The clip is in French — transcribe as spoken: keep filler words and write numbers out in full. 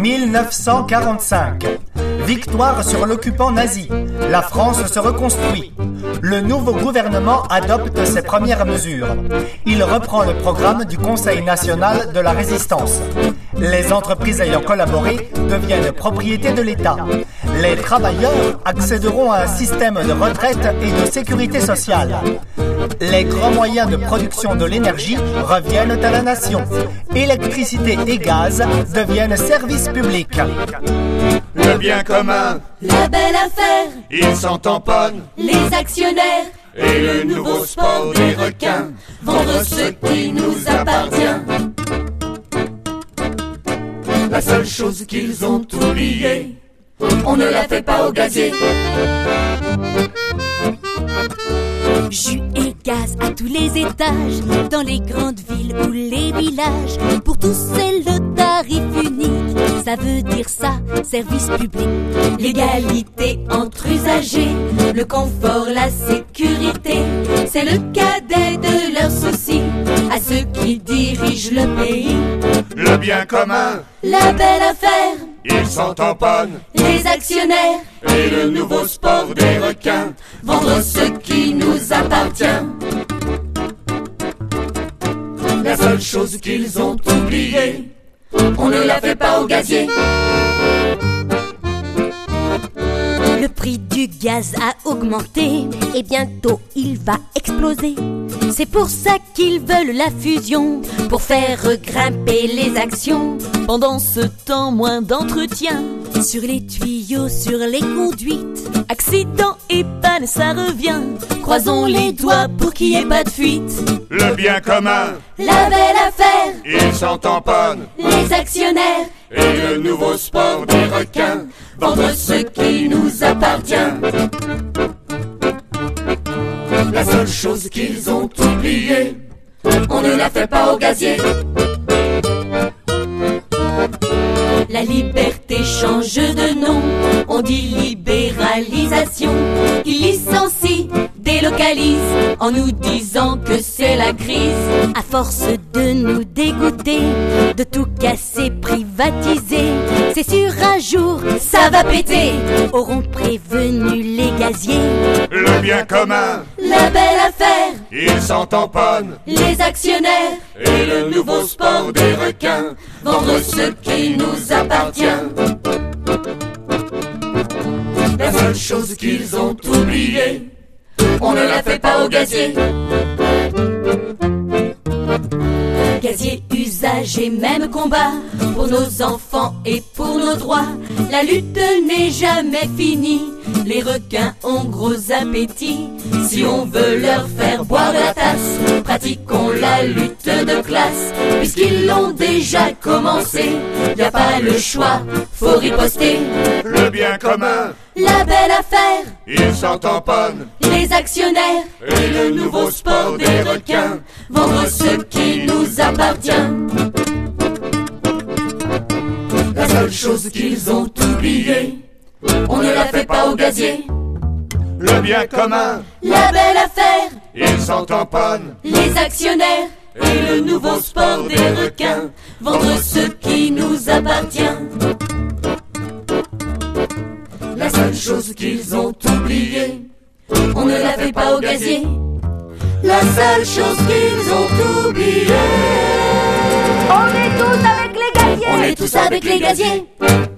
mille neuf cent quarante-cinq. Victoire sur l'occupant nazi. La France se reconstruit. Le nouveau gouvernement adopte ses premières mesures. Il reprend le programme du Conseil national de la résistance. Les entreprises ayant collaboré deviennent propriété de l'État. Les travailleurs accéderont à un système de retraite et de sécurité sociale. Les grands moyens de production de l'énergie reviennent à la nation. Électricité et gaz deviennent services publics. Le bien commun, la belle affaire, ils s'en tamponnent. Les actionnaires et le nouveau sport des requins, vendre ce qui nous appartient. La seule chose qu'ils ont oubliée, on ne la fait pas au gazier. Jus et gaz à tous les étages, dans les grandes villes ou les villages. Pour tous c'est le tarif unique, ça veut dire ça, service public. L'égalité entre usagers, le confort, la sécurité, c'est le cadet de leurs soucis à ceux qui dirigent le pays. Le bien commun, la belle affaire, ils s'en tamponnent. Les actionnaires et le nouveau sport des requins, vendre ce qui nous appartient. La seule chose qu'ils ont oubliée, on ne la fait pas au gazier. Le prix du gaz a augmenté et bientôt il va exploser. C'est pour ça qu'ils veulent la fusion, pour faire grimper les actions. Pendant ce temps, moins d'entretien sur les tuyaux, sur les conduites. Accident et panne, ça revient. Croisons les doigts pour qu'il n'y ait pas de fuite. Le bien commun, la belle affaire, ils s'en tamponnent. Les actionnaires et le nouveau sport des requins, vendre ce qui nous appartient. La seule chose qu'ils ont oubliée, on ne la fait pas au gazier. La liberté change de nom, on dit libéralisation. Ils licencient, délocalisent, en nous disant que c'est la crise. À force de nous dégoûter, de tout casser, privatiser, c'est sûr un jour ça va péter. Auront prévenu les gaziers. Le bien commun, la belle affaire, ils s'en tamponnent. Les actionnaires et le nouveau sport des requins, vendre ce qui nous appartient. La seule chose qu'ils ont oubliée, on ne la fait pas au gazier. Gazier, usage et même combat, pour nos enfants et pour nos droits. La lutte n'est jamais finie, les requins ont gros appétit. Si on veut leur faire boire de la tasse, pratiquons la lutte de classe. Puisqu'ils l'ont déjà commencé, y a pas le choix, faut riposter. Le bien commun, la belle affaire, ils s'en tamponnent. Les actionnaires et le nouveau sport des requins, vendre ce qui nous appartient. La seule chose qu'ils ont oubliée, on ne la fait pas au gazier. Le bien commun, la belle affaire, ils s'en tamponnent. Les actionnaires et le nouveau sport des requins, vendre ce qui nous appartient. La seule chose qu'ils ont oubliée, on ne la fait pas au gazier. La seule chose qu'ils ont oubliée, on est tous avec les gaziers. On est tous avec les gaziers.